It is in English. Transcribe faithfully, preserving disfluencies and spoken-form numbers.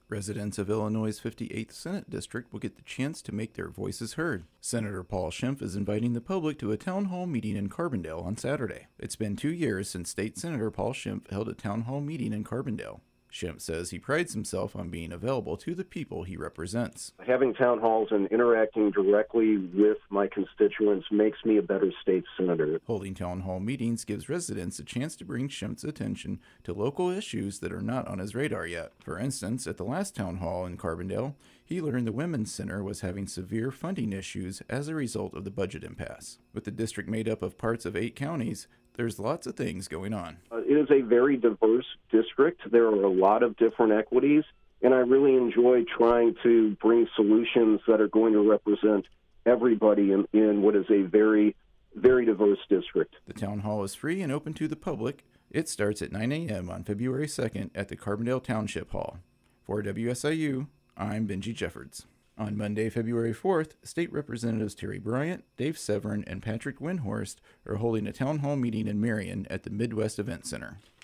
Residents of Illinois' fifty-eighth Senate District will get the chance to make their voices heard. Senator Paul Schimpf is inviting the public to a town hall meeting in Carbondale on Saturday. It's been two years since State Senator Paul Schimpf held a town hall meeting in Carbondale. Schimpf says he prides himself on being available to the people he represents. Having town halls and interacting directly with my constituents makes me a better state senator. Holding town hall meetings gives residents a chance to bring Schimpf's attention to local issues that are not on his radar yet. For instance, at the last town hall in Carbondale, he learned the Women's Center was having severe funding issues as a result of the budget impasse. With the district made up of parts of eight counties, there's lots of things going on. Uh, it is a very diverse district. There are a lot of different equities, and I really enjoy trying to bring solutions that are going to represent everybody in, in what is a very, very diverse district. The town hall is free and open to the public. It starts at nine a.m. on February second at the Carbondale Township Hall. For W S I U, I'm Benji Jeffords. On Monday, February fourth, State Representatives Terry Bryant, Dave Severin, and Patrick Windhorst are holding a town hall meeting in Marion at the Midwest Event Center.